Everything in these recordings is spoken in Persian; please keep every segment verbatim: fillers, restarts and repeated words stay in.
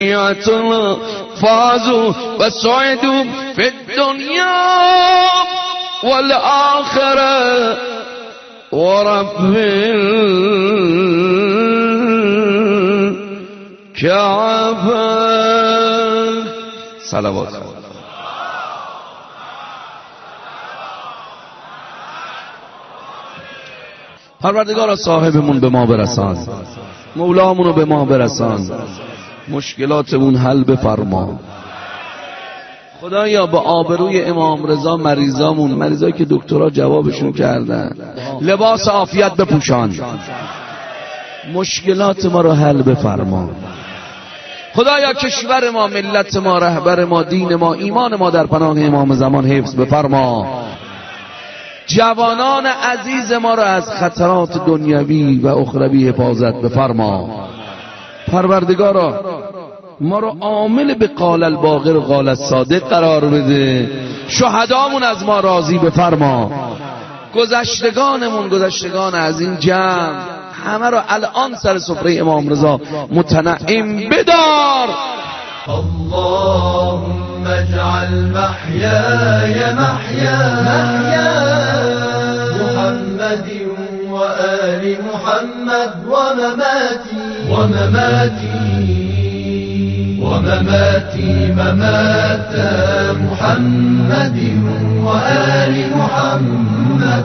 فازوا وسعدوا في الدنيا والآخرة ورب الكعبة. صلوات. پروردگارا صاحبمون به ما برسان، مولامونو به ما برسان، مشکلاتمون حل بفرما. خدایا با آبروی امام رضا مریضامون، مریضایی که دکترها جوابشون کردن، لباس عافیت بپوشان، مشکلات ما رو حل بفرما. خدایا کشور ما، ملت ما، رهبر ما، دین ما، ایمان ما در پناه امام زمان حفظ بفرما. جوانان عزیز ما را از خطرات دنیوی و اخروی حفاظت بفرما. پروردگارا ما رو عامل به قال الباقر قال الصادق قرار بده، شهدامون از ما راضی بفرما. گذشتگانمون، گذشتگان از این جمع، همه رو الان سر سفره امام رضا متنعم بدار. اللهم اجعل محياي محيا محمد وآل محمد ومماتي ومماتي ومماتي ممات محمد وآل محمد.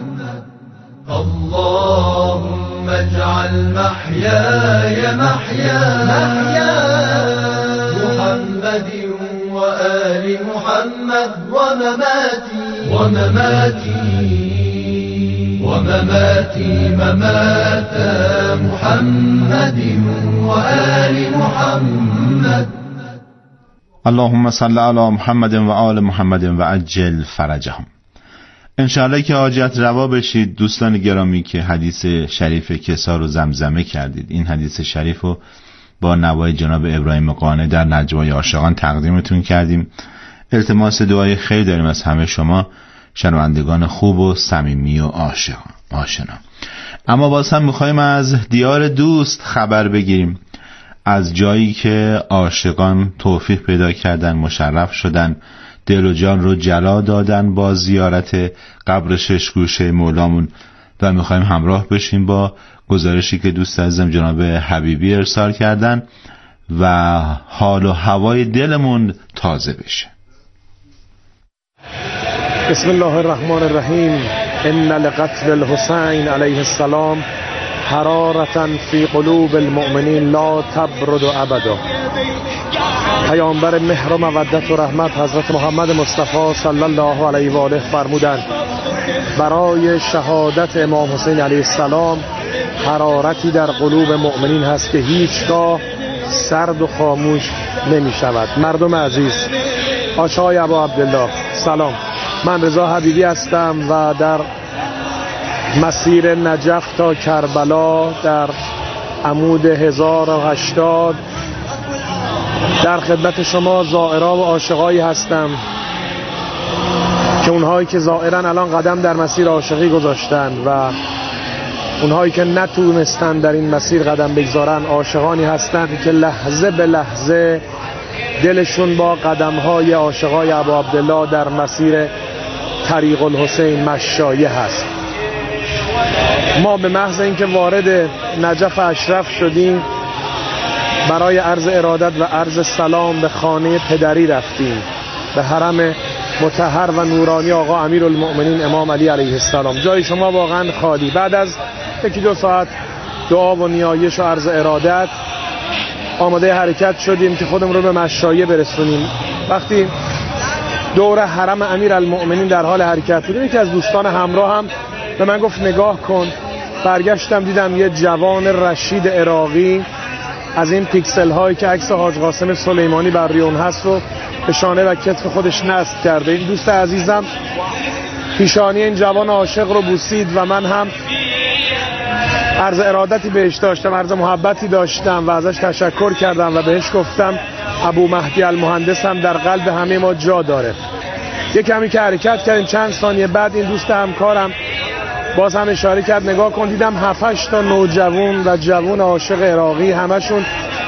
اللهم اجعل محياي محيا محمد وآل محمد ومماتي ومماتي ومماتي ممات محمد وآل محمد. اللهم صل علی محمد و آل محمد و عجل فرجهم. انشاءالله که حاجت روا بشید. دوستان گرامی که حدیث شریف کسا رو زمزمه کردید، این حدیث شریف رو با نوای جناب ابراهیم قانع در نجوای عاشقان تقدیمتون کردیم. التماس دعای خیر داریم از همه شما شنوندگان خوب و صمیمی و عاشقان آشنا. اما باز هم میخوایم از دیار دوست خبر بگیریم، از جایی که عاشقان توفیق پیدا کردن، مشرف شدن، دل و جان رو جلا دادن با زیارت قبر شش گوشه مولامون، و میخوایم همراه بشیم با گزارشی که دوست عزیزم جناب حبیبی ارسال کردن و حال و هوای دلمون تازه بشه. بسم الله الرحمن الرحیم. ان لقتل الحسین علیه السلام حرارة فی قلوب المؤمنین لا تبرد ابدا. پیامبر مهر و مودت و رحمت حضرت محمد مصطفی صلی الله علیه و آله فرمودند برای شهادت امام حسین علیه السلام حرارتی در قلوب مؤمنین هست که هیچگاه سرد و خاموش نمی شود. مردم عزیز، آشای ابا عبدالله سلام، من رضا حبیبی هستم و در مسیر نجف تا کربلا در عمود هزار و هشتاد در خدمت شما زائرا و عاشقایی هستم که اونهایی که زائرن الان قدم در مسیر عاشقی گذاشتن و اونهایی که نتونستن در این مسیر قدم بگذارن عاشقانی هستند که لحظه به لحظه دلشون با قدم‌های عاشقای ابا عبدالله در مسیر طریق الحسین مشایع هست. ما به محض اینکه وارد نجف اشرف شدیم برای عرض ارادت و عرض سلام به خانه پدری رفتیم، به حرم مطهر و نورانی آقا امیرالمؤمنین امام علی علیه السلام. جای شما واقعا خالی. بعد از یکی دو ساعت دعا و نیایش و عرض ارادت آماده حرکت شدیم که خودمون رو به مشایع برسونیم. وقتی دور حرم امیرالمؤمنین در حال حرکت بودیم، یکی از دوستان همراه هم به من گفت نگاه کن. برگشتم دیدم یه جوان رشید عراقی از این پیکسل هایی که عکس حاج قاسم سلیمانی بر ریون هست رو به شانه و کتف خودش نصب کرده. این دوست عزیزم پیشانی این جوان عاشق رو بوسید و من هم عرض ارادتی بهش داشتم، عرض محبتی داشتم و ازش تشکر کردم و بهش گفتم ابو مهدی المهندس هم در قلب همه ما جا داره. یک کمی که حرکت کردیم، چند ثانیه بعد این دوست همکارم باز هم اشاره کرد نگاه کن. دیدم هفت هشت تا نوجوان و جوان عاشق عراقی همشون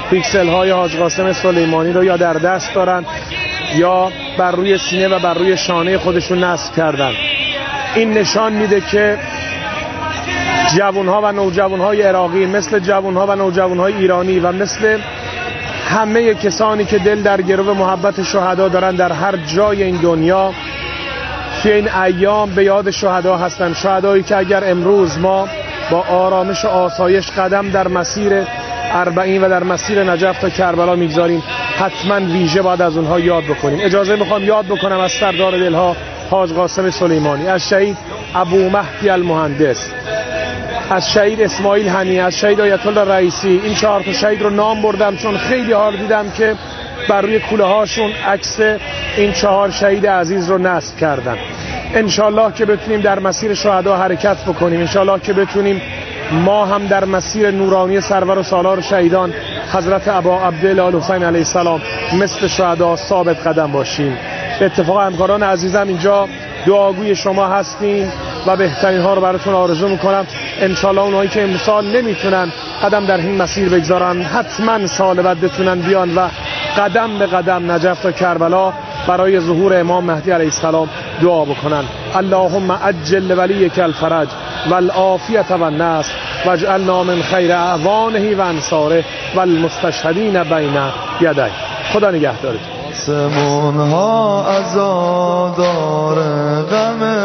پیکسل های حاج قاسم سلیمانی رو یا در دست دارن یا بر روی سینه و بر روی شانه خودشون نصب کردن. این نشان میده که جوانها و نوجوانهای عراقی مثل جوانها و نوجوانهای ایرانی و مثل همه کسانی که دل در گرو محبت شهدا دارن در هر جای این دنیا توی این ایام به یاد شهدا هستن. شهدایی که اگر امروز ما با آرامش و آسایش قدم در مسیر اربعین و در مسیر نجف تا کربلا میگذاریم، حتما ویژه باید از اونها یاد بکنیم. اجازه میخوام یاد بکنم از سردار دلها حاج قاسم سلیمانی، از شهید ابو مهدی المهندس، از شهید اسماعیل هنی، از شهید آیت الله رئیسی. این چهار تا شهید رو نام بردم چون خیلی ها دیدم که بر روی کوله هاشون عکس این چهار شهید عزیز رو نصب کردن. انشالله که بتونیم در مسیر شهدا حرکت بکنیم، انشالله که بتونیم ما هم در مسیر نورانی سرور و سالار شهیدان حضرت ابا عبدالله الحسین علیه السلام مثل شهدا ثابت قدم باشیم. به اتفاق همکاران عزیزم اینجا دعاگوی شما هستیم و بهترین ها رو براتون آرزو میکنم. انشالله اونهایی که امسال نمیتونن قدم در این مسیر بگذارن حتما سال بعد بتونن بیان و قدم به قدم نجف تا کربلا برای ظهور امام مهدی علیه السلام دعا بکنن. اللهم عجل ولیک الفرج والعافیت والنصر واجعلنا من خیر اعوانه و انصاره والمستشهدین بین یدیه. خدا نگهدارت. آسمون ها عزادار غمه،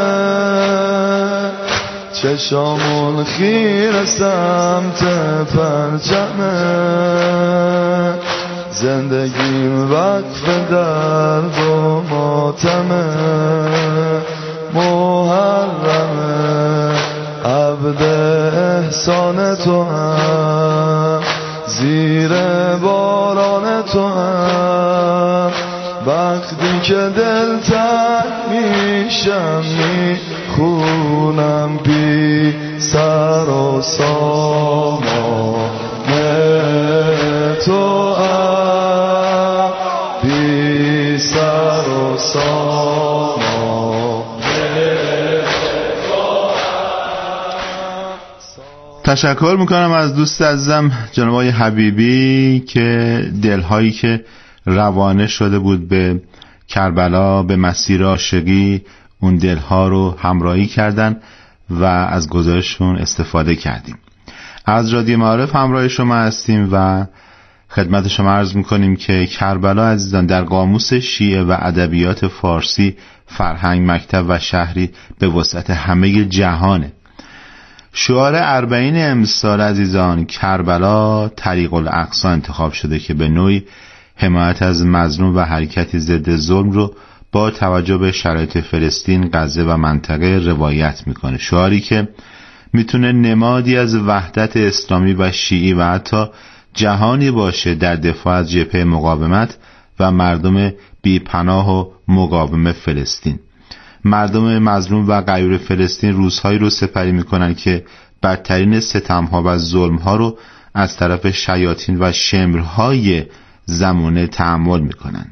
چشامون خیر سمت پرچمه، زندگیم وقف درد و ماتمه، محرمه عبد احسان تو هم، زیر باران تو هم، وقتی که دل تنگ میشم میخونم بی سر و سامان تو هم، بی سر و سامان. تشکر میکنم از دوست عزیزم جناب آقای حبیبی که دلهایی که روانه شده بود به کربلا به مسیر عاشقی اون دلها رو همراهی کردن و از گزارششون استفاده کردیم. از رادیو معارف همراه شما هستیم و خدمت شما عرض میکنیم که کربلا عزیزان در قاموس شیعه و ادبیات فارسی فرهنگ مکتب و شهری به وسعت همه جهانه. شعار اربعین امسال عزیزان کربلا طریق الاقصی انتخاب شده که به نوعی حمایت از مظلوم و حرکت ضد ظلم رو با توجه به شرایط فلسطین، غزه و منطقه روایت میکنه. شعاری که میتونه نمادی از وحدت اسلامی و شیعی و حتی جهانی باشه در دفاع از جبهه مقاومت و مردم بیپناه و مقاوم فلسطین. مردم مظلوم و غیور فلسطین روزهایی رو سپری میکنن که بدترین ستمها و ظلمها رو از طرف شیاطین و شمرهای زمانه تحمل میکنن.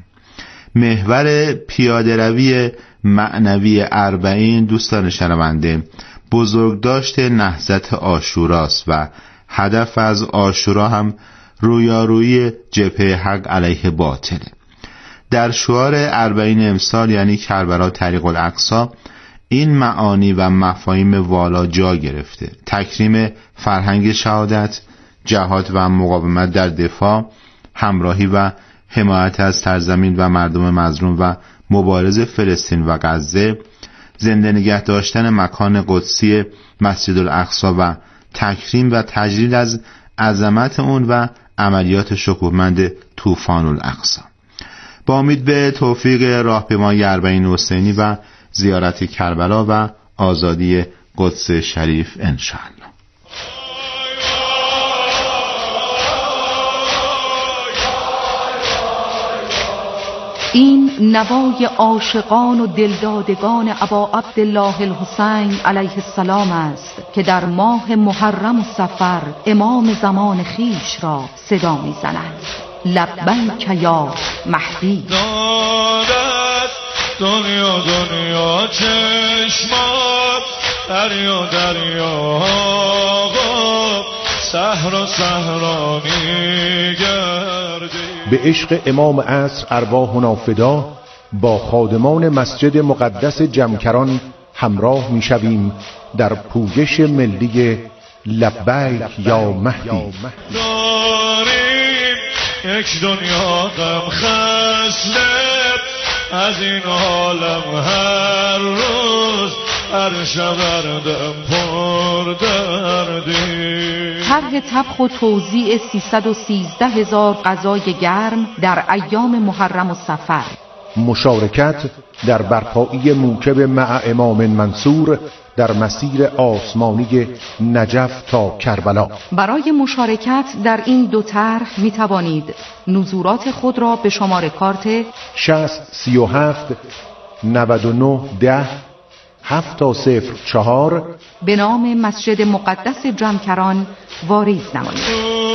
محور پیاده روی معنوی اربعین دوستان شنونده بزرگداشت نهضت عاشوراست و هدف از عاشورا هم رویارویی جبهه حق علیه باطله. در شعار اربعین امسال یعنی کربلا طریق الاقصی این معانی و مفاهیم والا جا گرفته: تکریم فرهنگ شهادت، جهاد و مقاومت در دفاع، همراهی و حمایت از سرزمین و مردم مظلوم و مبارز فلسطین و غزه، زنده نگه داشتن مکان قدسی مسجد الاقصی و تکریم و تجلیل از عظمت اون و عملیات شکوهمند طوفان الاقصی. با امید به توفیق راهپیمای اربعین حسینی و زیارت کربلا و آزادی قدس شریف انشاءالله. این نوای عاشقان و دلدادگان ابا عبدالله الحسین علیه السلام است که در ماه محرم و صفر امام زمان خیش را صدا می زند: لبیک یا مهدی. دارد دنیا دنیا چشمات، دریا دریا صحرا و صحرا میگردی. به عشق امام عصر ارواحنا فدا، با خادمان مسجد مقدس جمکران همراه میشویم در پویش ملی لبیک یا مهدی. داریم یک دنیا غم خسته، از این عالم هر روز هر شب دم پر دردی. طرح طبخ و توزیع سیصد و سیزده هزار غذای گرم در ایام محرم و صفر. مشارکت در برپایی موکب مع امام منصور در مسیر آسمانی نجف تا کربلا. برای مشارکت در این دو طرح می توانید نزورات خود را به شماره کارت شصت سی و هفت نود و نه ده هفت تا صفر چهار به نام مسجد مقدس جمکران واریز نمایید.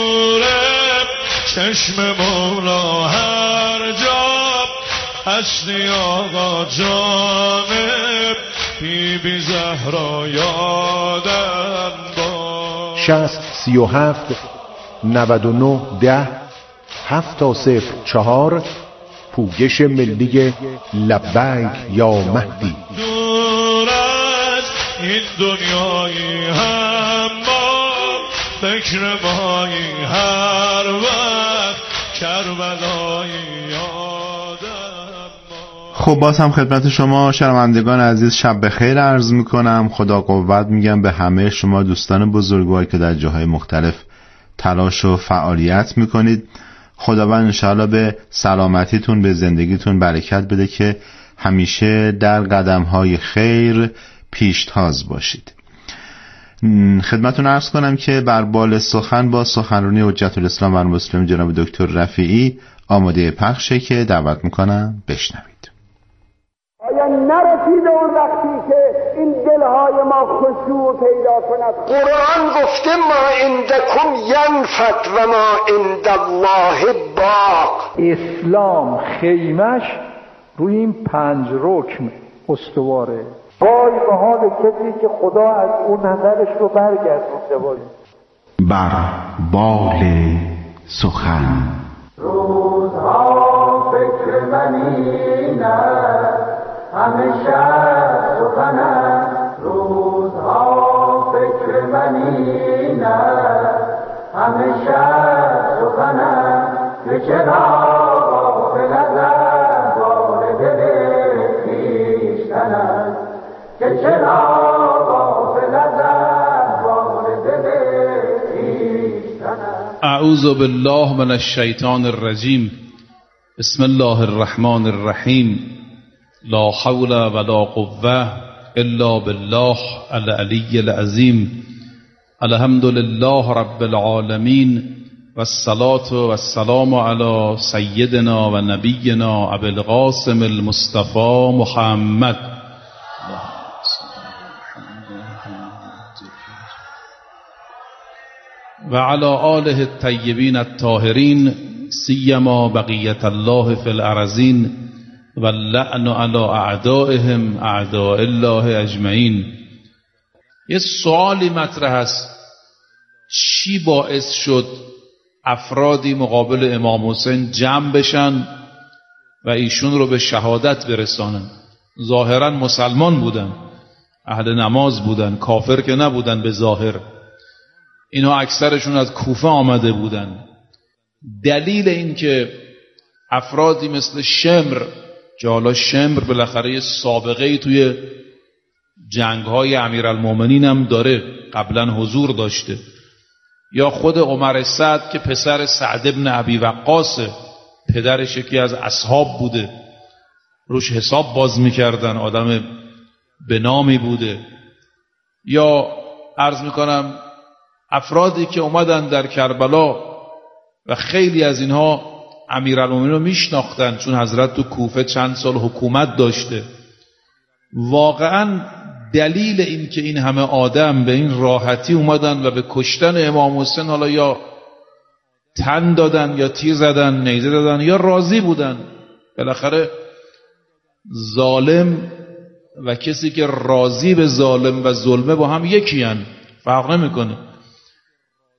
چشم مولا هر جا هستی آقا جانب، بی بی زهرا یادم با. شصت سی و هفت نود و نه ده هفت تا صفر چهار پویش ملی لبیک یا مهدی. دور از این دنیایی هم ما فکر مایی هر وقت کربلایی یادم. خب باز هم خدمت شما شنوندگان عزیز شب بخیر عرض میکنم. خدا قوت میگم به همه شما دوستان بزرگوار که در جاهای مختلف تلاش و فعالیت میکنید. خداوند انشاءالله به سلامتیتون، به زندگیتون برکت بده که همیشه در قدمهای خیر پیشتاز باشید. خدمتون عرض کنم که بر بال سخن با سخنرانی حجت الاسلام و المسلمین جناب دکتر رفیعی آماده پخشه که دعوت میکنم بشنوید. آیا نرسیده اون وقتی که این دلهای ما خشوع پیدا کند؟ قرآن گفته ما عندکم ینفد و ما عند الله باق. اسلام خیمش روی این پنج رکن استواره. وای به حال کسی که خدا از اون نظرش رو برگردونده باشه. بر بال سخن روزها فکر منینه همیشه سخنه. روزها فکر منینه همیشه سخنه. که چرا غافل از احوال دل خویشتن، که چرا غافل از احوال دل خویشتن. اعوذ بالله من الشیطان الرجیم. بسم الله الرحمن الرحیم. لا حول ولا قوة الا بالله العلی العظیم. الحمد لله رب العالمین والصلاة والسلام علی سیدنا و نبینا ابی القاسم المصطفى محمد و علی آله الطیبین الطاهرین سیما بقیت الله فی الارضین و اللعن علی اعدائهم اعداء الله اجمعین. یه سوالی مطرح است، چی باعث شد افرادی مقابل امام حسین جمع بشن و ایشون رو به شهادت برسانن؟ ظاهرا مسلمان بودن، اهل نماز بودن، کافر که نبودن به ظاهر. اینا اکثرشون از کوفه آمده بودن. دلیل این که افرادی مثل شمر، که حالا شمر بالاخره سابقه ای توی جنگ‌های امیرالمومنین هم داره، قبلا حضور داشته، یا خود عمر سعد که پسر سعد ابن ابی وقاص، پدرش یکی از اصحاب بوده، روش حساب باز میکردن، آدم به نامی بوده. یا عرض میکنم افرادی که اومدن در کربلا و خیلی از اینها امیرالمومنین رو میشناختن، چون حضرت تو کوفه چند سال حکومت داشته. واقعا دلیل این که این همه آدم به این راحتی اومدن و به کشتن امام حسین حالا یا تن دادن یا تیر زدن، نیزه دادن، یا راضی بودن. بالاخره ظالم و کسی که راضی به ظالم و ظلمه با هم یکی هن، فرق نمیکنه.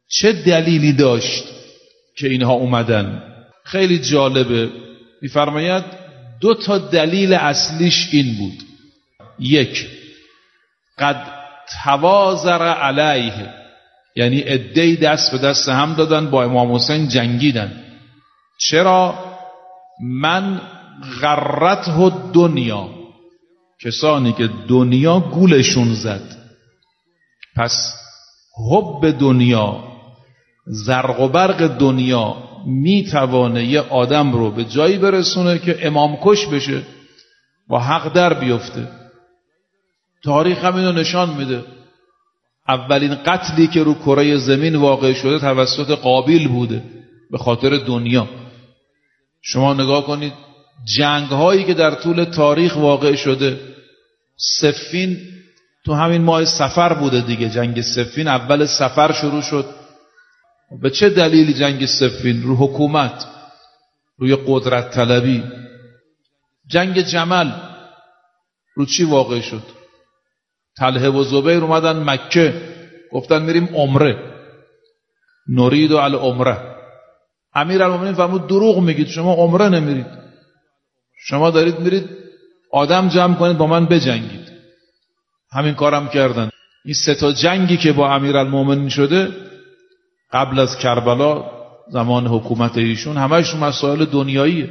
چه دلیلی داشت که اینها اومدن؟ خیلی جالبه. میفرماید دو تا دلیل اصلیش این بود. یک، قد توازر علیه، یعنی عده‌ای دست به دست هم دادن با امام حسین جنگیدن. چرا؟ من غرته دنیا، کسانی که دنیا گولشون زد. پس حب دنیا، زرق و برق دنیا میتوانه یه آدم رو به جایی برسونه که امام کش بشه و حق در بیفته. تاریخ هم اینو نشان میده. اولین قتلی که رو کره زمین واقع شده توسط قابیل بوده به خاطر دنیا. شما نگاه کنید جنگ هایی که در طول تاریخ واقع شده. صفین تو همین ماه صفر بوده دیگه. جنگ صفین اول صفر شروع شد. به چه دلیلی جنگ صفین؟ رو حکومت، روی قدرت طلبی. جنگ جمل رو چی واقع شد؟ طلحه و زبیر اومدن مکه، گفتن میریم عمره، نرید علی عمره. امیرالمومنین فرمود دروغ میگید، شما عمره نمیرید، شما دارید میرید آدم جمع کنید با من بجنگید. همین کارم کردن. این سه تا جنگی که با امیرالمومنین شده قبل از کربلا، زمان حکومت ایشون، همه‌شون مسائل دنیاییه.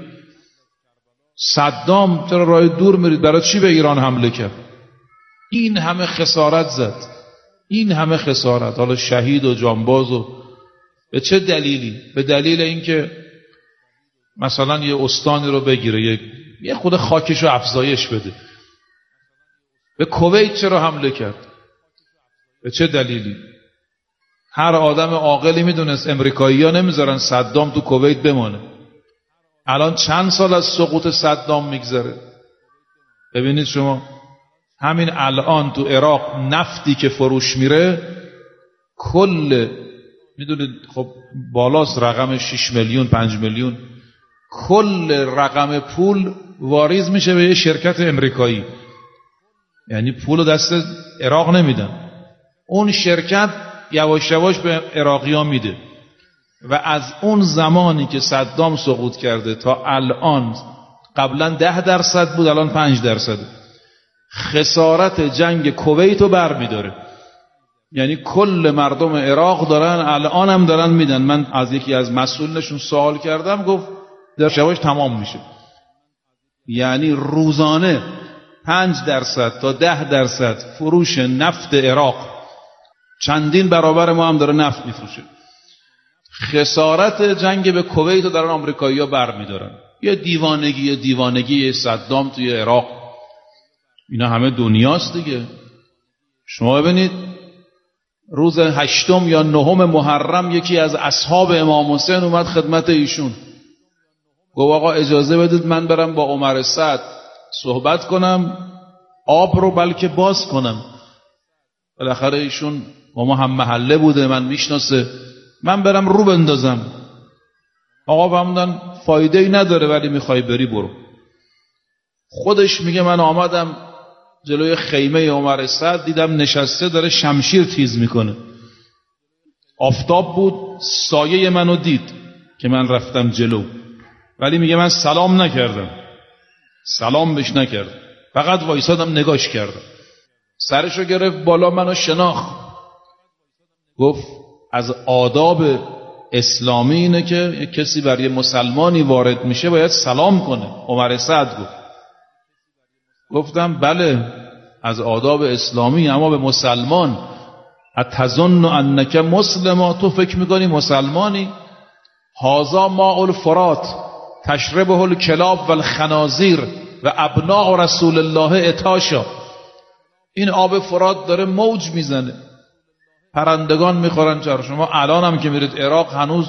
صدام چرا راه دور میرید؟ برای چی به ایران حمله کرد؟ این همه خسارت زد، این همه خسارت، حالا شهید و جانباز. و به چه دلیلی؟ به دلیل اینکه مثلا یه استانی رو بگیره، یه, یه خود خاکش رو افزایش بده. به کویت چرا حمله کرد؟ به چه دلیلی؟ هر آدم عاقلی میدونست امریکایی‌ها نمیذارن صدام تو کویت بمانه. الان چند سال از سقوط صدام میگذره؟ ببینید شما همین الان تو عراق نفتی که فروش میره کل، میدونید خب بالاست رقم شش میلیون پنج میلیون، کل رقم پول واریز میشه به یه شرکت امریکایی. یعنی پولو دست عراق نمیدن، اون شرکت یواش یواش به عراقی‌ها میده. و از اون زمانی که صدام سقوط کرده تا الان، قبلا ده درصد بود، الان پنج درصد. خسارت جنگ کویت رو بر میداره. یعنی کل مردم عراق دارن، الان هم دارن میدن. من از یکی از مسئولینشون سوال کردم، گفت در شواش تمام میشه. یعنی روزانه پنج درصد تا ده درصد فروش نفت عراق، چندین برابر ما هم داره نفت میفروشه. خسارت جنگ به کویت رو دارن آمریکایی‌ها بر میدارن. یه دیوانگی یه دیوانگی صدام توی عراق، اینا همه دنیاست دیگه. شما ببینید روز هشتم یا نهم محرم یکی از اصحاب امام حسین اومد خدمت ایشون، گفت آقا اجازه بدید من برم با عمر سعد صحبت کنم، آب رو بلکه باز کنم. بالاخره ایشون با ما هم محله بوده، من میشناسه، من برم رو بندازم. آقا فرمودن فایده ای نداره، ولی میخوای بری برو. خودش میگه من آمدم جلوی خیمه عمر سعد، دیدم نشسته داره شمشیر تیز میکنه. آفتاب بود، سایه منو دید که من رفتم جلو، ولی میگه من سلام نکردم، سلام بهش نکردم، فقط وایسادم نگاش کردم. سرشو گرفت بالا، منو شناخت، گفت از آداب اسلامی اینه که کسی برای مسلمانی وارد میشه باید سلام کنه. عمر سعد گفت، گفتم بله از آداب اسلامی، اما به مسلمان. اتظن انک مسلم، تو فکر میکنی مسلمانی؟ هذا ماء الفرات تشربه الکلاب والخنازیر و ابناء رسول الله اتاشا. این آب فرات داره موج میزنه، پرندگان میخورن چرا. شما الان هم که میرید عراق هنوز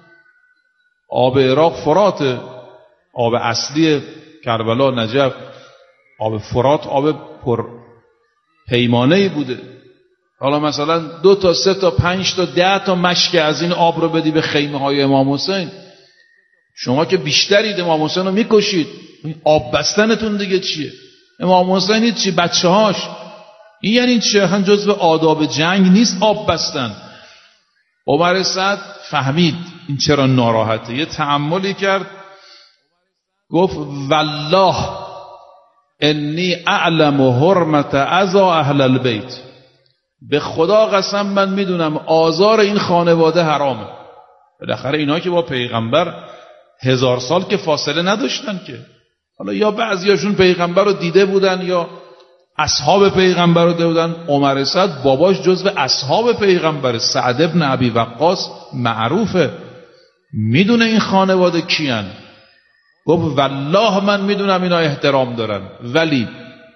آب عراق فراته، آب اصلی کربلا نجف. آب فرات آب پر پیمانه‌ای بوده. حالا مثلا دو تا سه تا پنج تا ده تا مشک از این آب رو بدی به خیمه های امام حسین، شما که بیشترید امام حسین رو میکشید. آب بستنتون دیگه چیه؟ امام حسین چی؟ بچه هاش. این یعنی چه؟ هم جزو آداب جنگ نیست آب بستن. عمر سعد فهمید این چرا ناراحته، یه تأملی کرد، گفت والله انی اعلم حرمت اذا اهل البیت، به خدا قسم من میدونم آزار این خانواده حرامه. بالاخره اینا که با پیغمبر هزار سال که فاصله نداشتن که، حالا یا بعضیاشون پیغمبر رو دیده بودن یا اصحاب پیغمبر رو دیده بودن. عمر سعد باباش جزو اصحاب پیغمبر، سعد ابن ابی وقاص معروفه، میدونه این خانواده کیان. گفت والله من میدونم اینا احترام دارن، ولی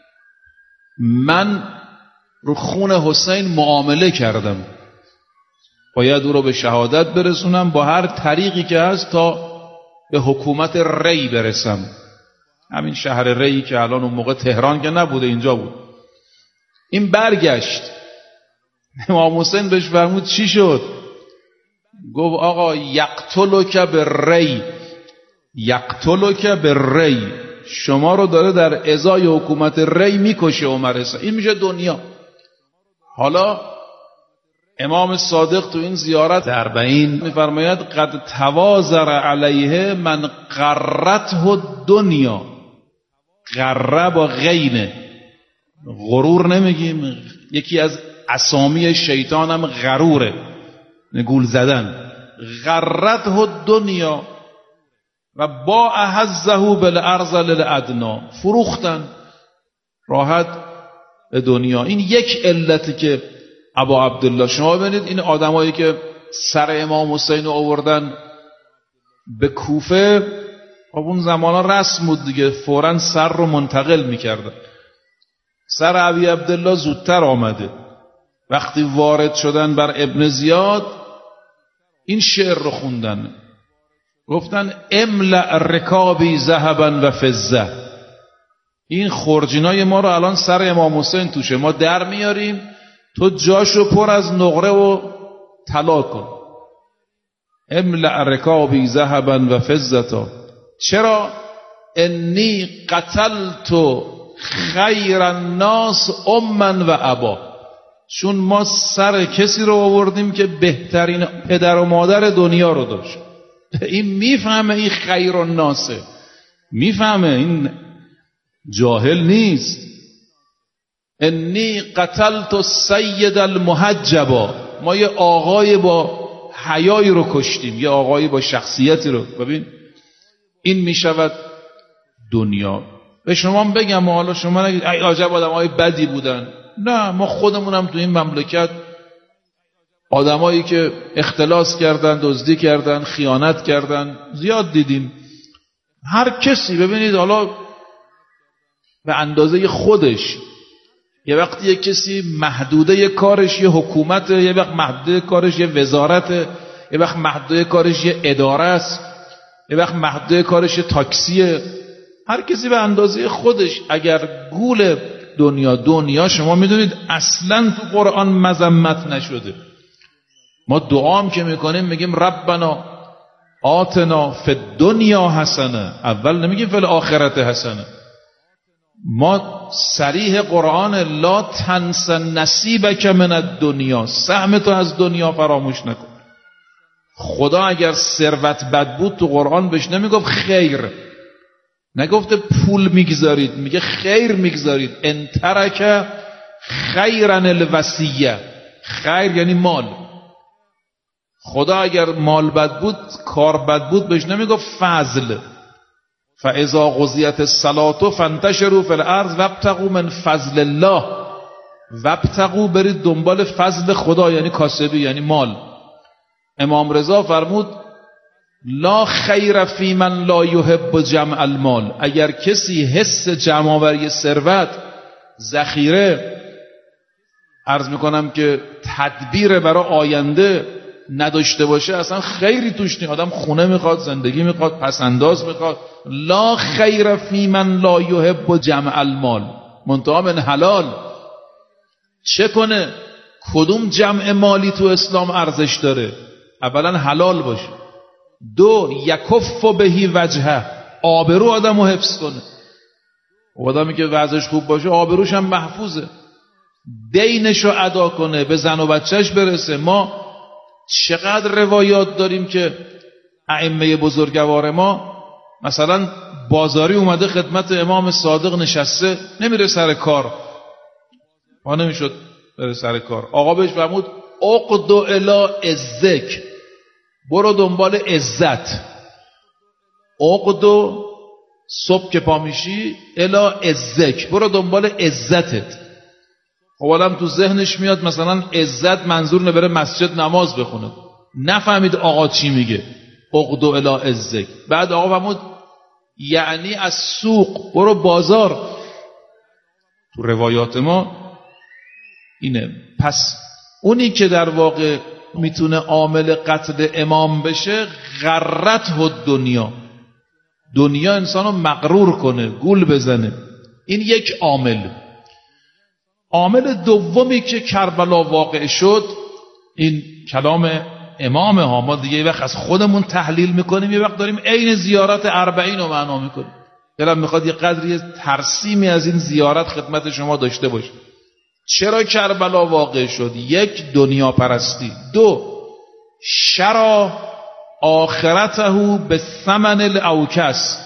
من رو خون حسین معامله کردم، باید او رو به شهادت برسونم با هر طریقی که هست تا به حکومت ری برسم. همین شهر ری که الان اون موقع تهران که نبوده، اینجا بود. این برگشت، امام حسین بهش فرمود چی شد؟ گفت آقا یقتلک بالری، یقتلک بالری، شما رو داره در ازای حکومت ری میکشه عمر سعد. این میشه دنیا. حالا امام صادق تو این زیارت اربعین میفرماید قد توازر علیه من غرته دنیا. غره با غینه، غرور نمیگیم، یکی از اسامی شیطان هم غروره، گول زدن. غرته دنیا و با احزه بالارض للادنا، فروختن راحت به دنیا. این یک علتی که ابا عبدالله، شما ببینید این آدمایی که سر امام حسین رو آوردن به کوفه، خب اون زمانا رسم بود دیگه، فوراً سر رو منتقل میکردن. سر ابی عبدالله زودتر آمده. وقتی وارد شدن بر ابن زیاد این شعر رو خوندن، گفتن املأ رکابی ذهبا و فضه، این خورجینای ما رو الان سر امام حسین توشه، ما در میاریم، تو جاشو پر از نقره و طلا کن. املأ رکابی ذهبا و فضه. چرا؟ انی قتلت خیر الناس اما و ابا، چون ما سر کسی رو آوردیم که بهترین پدر و مادر دنیا رو داشت. این میفهمه، این خیر الناسه، میفهمه، این جاهل نیست. انی قتلت سید المحجبا، ما یه آقای با حیایی رو کشتیم، یه آقای با شخصیتی رو. ببین این میشود دنیا. به شما بگم، حالا شما نگید ای عجب آدمای بدی بودن، نه، ما خودمونم تو این مملکت آدمایی که اختلاس کردن، دزدی کردن، خیانت کردن زیاد دیدیم. هر کسی ببینید حالا به اندازه خودش، یه وقتی یه کسی محدوده یه کارش یه حکومت، یه وقت محدوده کارش یه وزارت، یه وقت محدوده کارش یه اداره است، یه وقت محدوده کارش یه تاکسیه. هر کسی به اندازه خودش. اگر گول دنیا دنیا شما میدونید اصلا تو قرآن مذمت نشده. ما دعام که میکنیم میگیم ربنا آتنا فی الدنیا حسنه، اول نمیگیم فی الاخرت حسنه. ما صریح قرآن لا تنس نصیبک من الدنیا، سهم تو از دنیا فراموش نکن. خدا اگر ثروت بد بود تو قرآن بهش نمیگفت خیر، نگفته پول میگذارید، میگه خیر میگذارید. ان ترک خیرا الوصیه، خیر یعنی مال. خدا اگر مال بد بود، کار بد بود، بهش نمیگفت فضل. فاذا قضیت الصلاة فانتشروا فی الارض وابتغوا من فضل الله، وابتغوا برید دنبال فضل خدا، یعنی کاسبی، یعنی مال. امام رضا فرمود لا خیر فی من لا یحب جمع المال، اگر کسی حس جمع آوری ثروت، ذخیره، عرض میکنم که تدبیر برای آینده نداشته باشه، اصلا خیری توش نیست. آدم خونه میخواد، زندگی میخواد، پسنداز میخواد. لا خیر فی من لا یحب جمع المال، منتها من حلال. چه کنه؟ کدوم جمع مالی تو اسلام ارزش داره؟ اولا حلال باشه، دو یکف بهی وجهه، آبرو آدمو حفظ کنه. آدمی که وضعش خوب باشه آبروش هم محفوظه. دینشو ادا کنه، به زن و بچهش برسه. ما چقدر روایات داریم که ائمه بزرگوار ما مثلا بازاری اومده خدمت امام صادق نشسته، نمیره سر کار، ما نمیشد بره سر کار، آقا بهش فرمود اقد الی عزک، برو دنبال عزت. اقد صبح که پا میشی الی عزک، برو دنبال عزتت. اولم تو ذهنش میاد مثلا عزت منظور نبره مسجد نماز بخونه، نفهمید آقا چی میگه اقد الی عزک. بعد آقا فرمود یعنی از سوق، برو بازار. تو روایات ما اینه. پس اونی که در واقع میتونه عامل قتل امام بشه غرته دنیا، دنیا انسانو مغرور کنه، گول بزنه، این یک عامل. عامل دومی که کربلا واقع شد، این کلام امام ها، ما دیگه یه وقت از خودمون تحلیل میکنیم، یه وقت داریم عین زیارت اربعین رو معنا میکنیم. دلم میخواد یه قدری ترسیمی از این زیارت خدمت شما داشته باشه. چرا کربلا واقع شد؟ یک، دنیا پرستی. دو، شرع آخرته به ثمن الاوکس،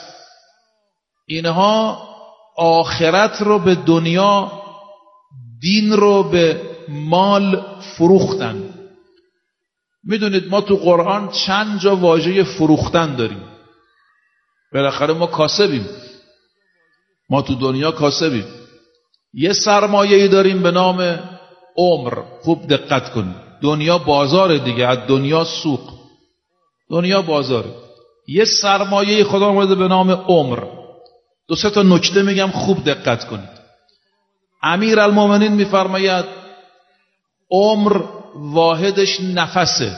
اینها آخرت رو به دنیا، دین رو به مال فروختن. میدونید ما تو قرآن چند جا واژه فروختن داریم. بالاخره ما کاسبیم، ما تو دنیا کاسبیم. یه سرمایه‌ای داریم به نام عمر. خوب دقت کنید، دنیا بازار دیگه، از دنیا سوق، دنیا بازاره. یه سرمایه‌ای خدا آورده به نام عمر. دو سه تا نکته میگم، خوب دقت کنید. امیرالمومنین میفرماید عمر واحدش نفسه.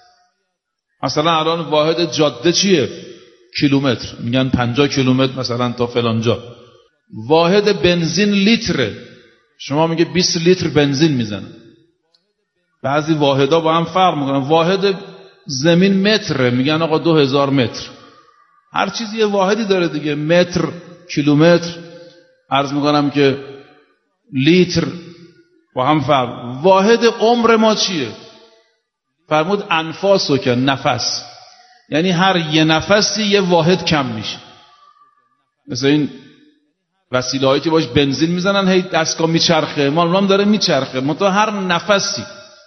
مثلا الان واحد جاده چیه؟ کیلومتر، میگن پنجاه کیلومتر مثلا تا فلانجا. واحد بنزین لیتره، شما میگه بیست لیتر بنزین میزنه. بعضی واحدا با هم فرق میکنن. واحد زمین متره، میگن آقا دو هزار متر. هر چیزی یه واحدی داره دیگه، متر، کیلومتر، عرض میکنم که لیتر با هم فرق. واحد عمر ما چیه؟ فرمود انفاسو که نفس، یعنی هر یه نفسی یه واحد کم میشه. مثل این وسیله هایی که باش بنزین میزنن هی دستگاه میچرخه، مال هم داره میچرخه، منتها هر نفسی.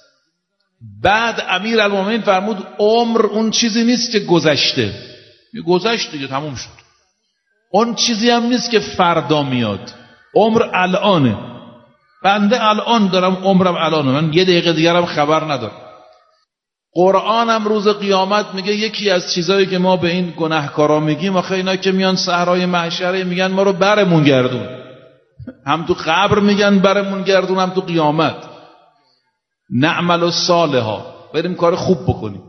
بعد امیرالمومنین فرمود عمر اون چیزی نیست که گذشته، گذشت دیگه تموم شد. اون چیزی هم نیست که فردا میاد. عمر الانه. بنده الان دارم، عمرم الانه، من یه دقیقه دیگرم خبر ندارم. قرآن هم روز قیامت میگه یکی از چیزایی که ما به این گناهکارا میگیم، آخه اینا که میان صحرای محشر میگن ما رو برمون گردون، هم تو قبر میگن برمون گردون، هم تو قیامت نعمل و صالحا، بریم کار خوب بکنیم.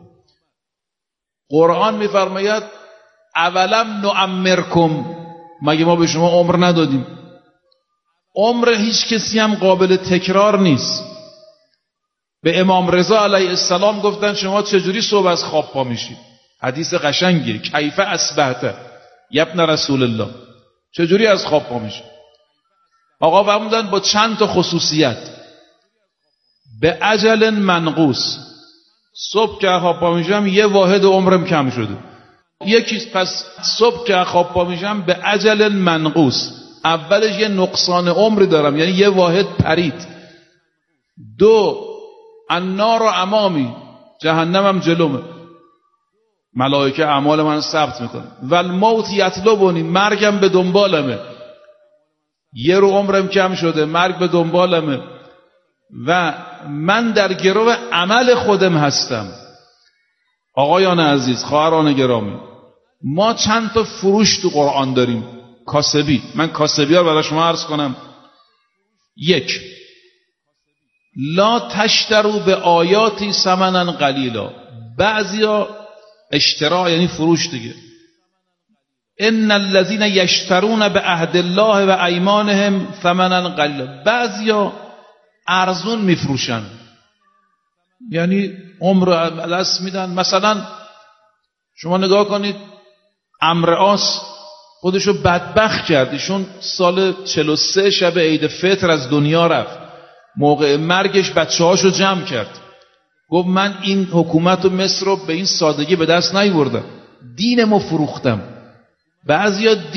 قرآن میفرماید اولم نعمرکم، مگه ما به شما عمر ندادیم؟ عمر هیچ کسی هم قابل تکرار نیست. به امام رضا علیه السلام گفتن شما چجوری صبح از خواب پا میشید؟ حدیث قشنگی، کیف اصبحت یبن رسول الله، چجوری از خواب پا میشید؟ آقا فرمودن با چند تا خصوصیت. به اجل منقوس، صبح که خواب پا میشم یه واحد عمرم کم شده. یکی پس صبح که خواب پا میشم به اجل منقوس، اولش یه نقصان عمری دارم، یعنی یه واحد پرید. دو، النار امامی، جهنمم جلومه، ملائکه اعمال من ثبت میکنه. و الموت یطلبنی، مرگم به دنبالمه، یه رو عمرم کم شده، مرگ به دنبالمه. و من در گرو عمل خودم هستم. آقایان عزیز، خواهران گرامی، ما چند تا فروش تو قرآن داریم کاسبی. من کاسبی ها برای شما عرض کنم. یک، لا تشترو به آیاتی ثمنا قلیلا، بعضیا اشترا یعنی فروش دیگه. ان الذين یشترون به عهد الله و ایمانهم ثمنا قلیلا، بعضیا ارزون میفروشن، یعنی عمر دست میدن. مثلا شما نگاه کنید، عمرو عاص خودشو بدبخت کرد، ایشون سال چهل و سه شب عید فطر از دنیا رفت، موقع مرگش بچه هاشو جمع کرد، گفت من این حکومت و مصر رو به این سادگی به دست نیاوردم، دینمو فروختم. بعضیا